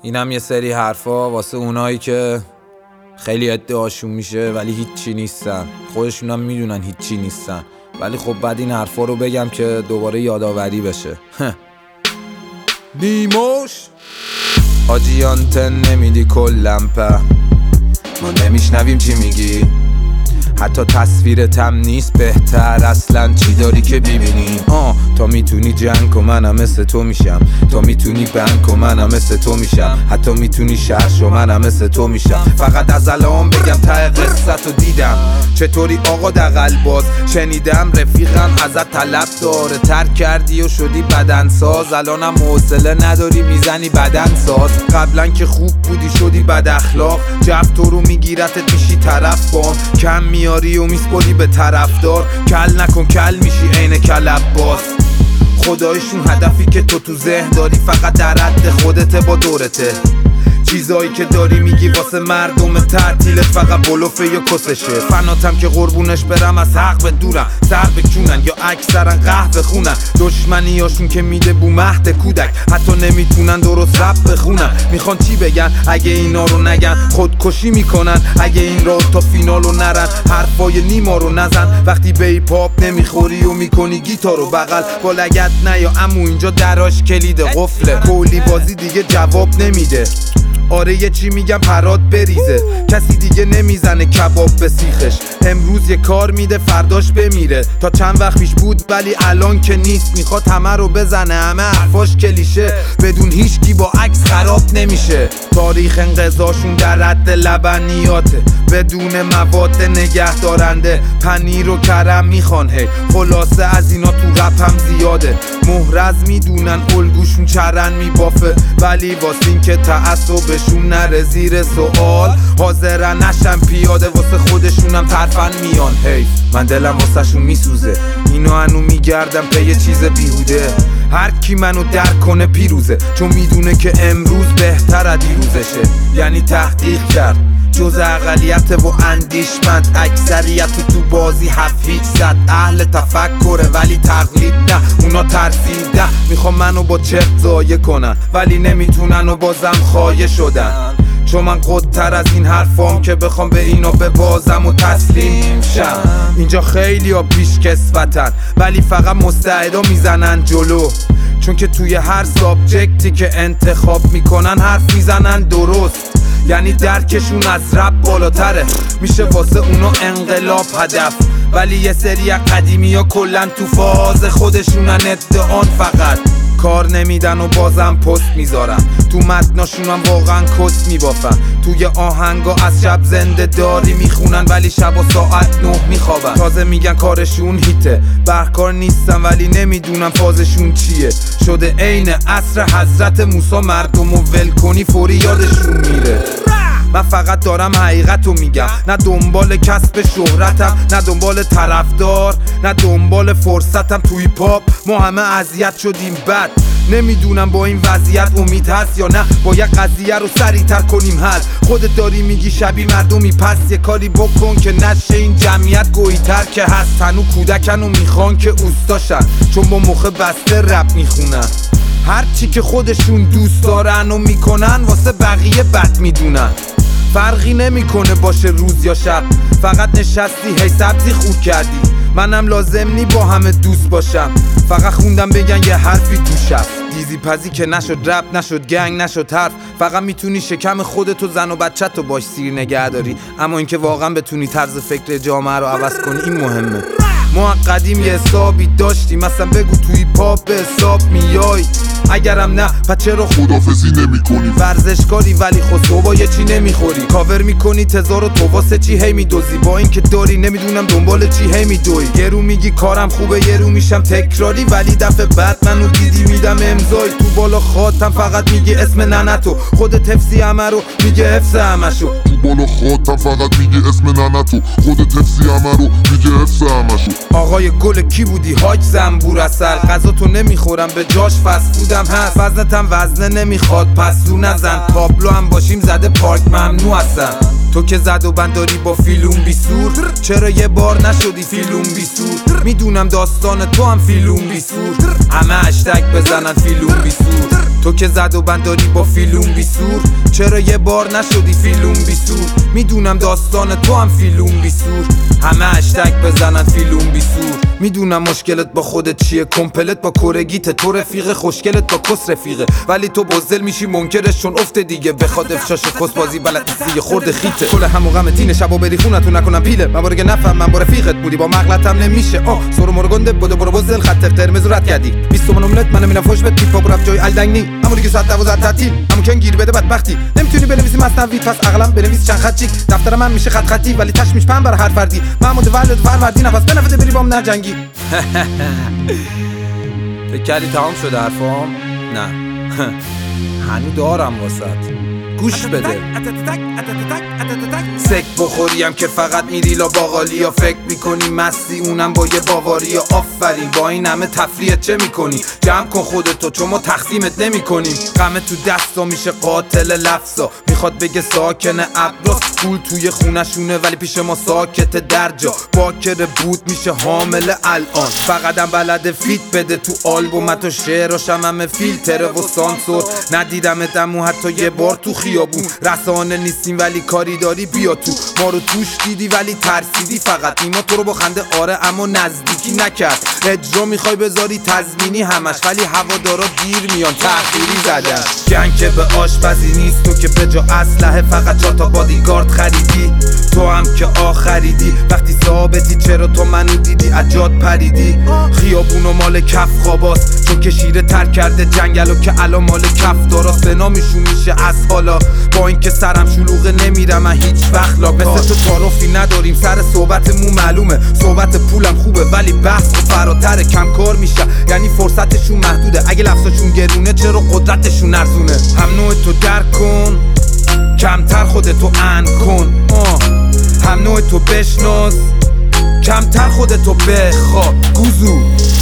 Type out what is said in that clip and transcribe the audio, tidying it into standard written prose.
اینم یه سری حرفا واسه اونایی که خیلی ادعاشون میشه ولی هیچی نیستن، خودشونم میدونن هیچی نیستن، ولی خب بعد این حرفا رو بگم که دوباره یادآوری بشه. نیموش آجیان تن نمیدی کلم په، ما نمیشنویم چی میگی، حتی تصویرتم نیست بهتر، اصلا چی داری که ببینی؟ تا میتونی جنگ و منم مثل تو میشم، تا میتونی بنک و منم مثل تو میشم، حتی میتونی شهش و منم مثل تو میشم. فقط از الان بگم ته قصت رو دیدم چطوری آقا دقل باز، شنیدم رفیقم ازت طلب داره، ترک کردی و شدی بدنساز، الانم حوصله نداری میزنی بدن ساز. قبلا که خوب بودی شدی بد اخلاق، جف تو رو میگیرتت میشی طرف بان، کم میاری و میسپلی به طرفدار، کل نکن کل میشی عین کلب باز. خدایشون هدفی که تو ذهن داری فقط در حد خودته با دورته، چیزایی که داری میگی واسه مردم تعطیلت فقط بلوفه یا کسشه. فناتم که قربونش برم از حق به دورم، سر بکونن یا اکثرا قهوه خونن، دشمنیاشون که میده بو مهد کودک، حتی نمیتونن درست رپ بخونن. میخوان چی بگن اگه اینا رو نگن، خودکشی میکنن اگه این راه تا فینالو نرن. حرفای نیما رو نزن وقتی به ایپ هاپ نمیخوری و میکنی گیتار رو بغل با لگت نه، یا امو اینجا دراش کلید قفله، کولی بازی دیگه جواب نمیده. آره یه چی میگم پرات بریزه، کسی دیگه نمیزنه کباب به سیخش، امروز یه کار میده فرداش بمیره. تا چند وقت پیش بود ولی الان که نیست، میخواد همه رو بزنه، همه حرفاش کلیشه، بدون هیچکی با عکس خراب نمیشه. تاریخ انقضاشون در رد لبنیاته، بدون مواد نگه دارنده، پنیر و کرم میخوان هی، خلاصه از اینا تو رپ هم زیاده. محرز میدونن الگوشون چرن میبافه، ولی واسین که تعصبشون نره زیر سوال، حاضرن نشن پیاده واسه خودشونم ترفن میان. هی من دلم واسه شون میسوزه، اینو هنو میگردم به یه چیز بیهوده، هر کی منو درک کنه پیروزه، چون میدونه که امروز بهتر از دیروزشه. یعنی تحقیق کرد جز اقلیت و اندیشمند، اکثریت تو بازی 7-8 اهل تفکره ولی تقلید نه، اونا ترسیده میخوام منو با چرت ضایع کنن، ولی نمیتونن و بازم خایه شدن. چون من قدتر از این حرفام که بخوام به اینا ببازم و تسلیم شم. اینجا خیلی ها پیش کسوتن ولی فقط مستعدا میزنن جلو، چون که توی هر سابجکتی که انتخاب میکنن حرف میزنن درست. یعنی درکشون از رپ بالاتره، میشه واسه اونا انقلاب هدف، ولی یه سری قدیمی ها کلن تو فاز خودشونن، ادعان فقط کار نمیدن و بازم پست میذارم، تو متناشونم واقعا کس میبافم، توی آهنگا از شب زنده داری میخونن ولی شب و ساعت 9 میخوابن. تازه میگن کارشون هیته، برکار نیستن ولی نمیدونن فازشون چیه، شده عین عصر حضرت موسی، مردم و ول کنی فوری یادشون میره. من فقط دارم حقیقتو میگم، نه دنبال کسب شهرتم، نه دنبال طرفدار، نه دنبال فرصتم. توی پاپ ما همه اذیت شدیم بد، نمیدونم با این وضعیت امید هست یا نه، باید قضیه رو سریعتر کنیم حل. خودت داری میگی شبیه مردمی، پس یه کاری بکن که نشه این جمعیت گویتر که هست. هنو کودکن و میخوان که اوستاشن، چون با مخ بسته رپ میخونن، هرچی که خودشون دوست دارن و میکنن واسه بقیه بد میدونن. فرقی نمیکنه باشه روز یا شب، فقط نشستی هی سبزی خورد کردی، منم لازم نی با همه دوست باشم، فقط خوندم بگن یه حرفی تو شب. دیزی پزی که نشد رپ، نشد گنگ، نشد حرف، فقط میتونی شکم خودتو زن و بچه‌تو باش سیر نگه داری، اما اینکه واقعا بتونی طرز فکر جامعه رو عوض کنی این مهمه. ما قدیم یه حسابی داشتیم، مثلا بگو توی پاپ به حساب میای، اگرم نه پس چرا خدافزی نمی کنی؟ ورزشکاری ولی خود تو با یه چی نمیخوری، کاور میکنی تزار و تو واسه چی هی میدوزی، با این که داری نمیدونم دنبال چی هی میدوی. یه رو میگی کارم خوبه، یه رو میشم تکراری، ولی دفعه بعد منو دیدی میدم امضای، تو بالا خاطم فقط میگی اسم ننتو، خودت حفظی همه رو میگه حفظ همشو، تو بالا خاطم فقط میگی اسم ننتو، خودت حفظی همه رو میگه حفظ همشو. آقای گل کی بودی حاج زنبور اصل، غذا تو نمیخورم به جاش فست فودم هست، وزنتم وزنه نمیخواد پس رو نزن، تابلو هم باشیم زده پارک ممنوع هستن. تو که زد و بنداری با فیلوم بی سور، چرا یه بار نشدی فیلوم بی سور؟ میدونم داستان تو هم فیلوم بی سور، همه هشتگ بزنن فیلوم بی سور. تو که زد و بنداری با فیلم بی سور، چرا یه بار نشدی فیلم بی سور؟ میدونم داستان تو هم فیلم بی سور، همه هشتگ بزنن فیلم بی سور. میدونم مشکلت با خودت چیه، کمپلت با کورگیت، تو رفیق خوشگلت با کس رفیقه، ولی تو بزدل میشی منکرش چون افته دیگه، بخواد افشاش کس بازی بلد نیستی یه خورده خیته. کل هم و غم تین شبا بری خونتون نکنم پیله، من بارگه نفهم من با رفیقت بودی با مغلطم نمیشه. سرو مرگنده بوده برو بزدل خط قرمز رد کردی 20 تومن املت منو میرم فوش بد تیپا برفت جای الدنگنی، همون دیگه ساعت 12 تعطیل، همون کن گیر بده بدبختی. نمیتونی بنویسی مثنوی پس عقلم بنویس چند خط چیک، دفتر من میشه خط خطی ولی تش میش پن برای هر فردی. محمود ولد فروردین پس بنفته بری بام نجنگی. فکر کردی تمام شده حرفام؟ نه هنو دارم واسط، گوش بده. سک بخوریم که فقط میری لا باقالی، یا فکر میکنی مستی اونم با یه باواریا. آفرین با این همه تفریحت چه میکنی؟ جمع کن خودتو چون ما تقسیمت نمیکنیم. غم تو دستا میشه قاتل لفظا، میخواد بگه ساکن ابراز، پول توی خونشونه ولی پیش ما ساکت درجا. باکر بود میشه حامل الان، فقطم بلد فیت بده تو آلبومت و شعراشم همه فیلتره و سانسور. ندیدم دمو حتی یه بار تو خیابون، رسانه نیستیم ولی کاری داری بیا تو. ما رو توش دیدی ولی ترسیدی فقط، نیما تو رو با خنده آره اما نزدیکی نکرد. اجرا میخوای بذاری تضمینی همش ولی هوادارا دیر میان تأخیری زدن. جنگ که به آشپزی نیست، تو که به جا اسلحه فقط 4 تا بادیگارد خریدی. تو هم که آخریدی وقتی ثابتی، چرا تو منو دیدی عجاد پریدی. خیابونو مال کف خواباست چون که شیره تر کرده جنگلو که الان مال کف داراست. به نامشون میشه از حالا با اینکه سرم شلوغه نمیرم من هیچ وقت لا. مثل تو تعارفی نداریم سر صحبتمون معلومه، صحبت پولم خوبه ولی بحث فراتر کم کار میشه، یعنی فرصتشون محدوده. اگه لفظشون گرونه چرا قدرتشون ارزونه؟ هم نوع تو درک کن کمتر خودتو ان کن، هم نوع تو بشناس کمتر خودتو بخواب گوزو.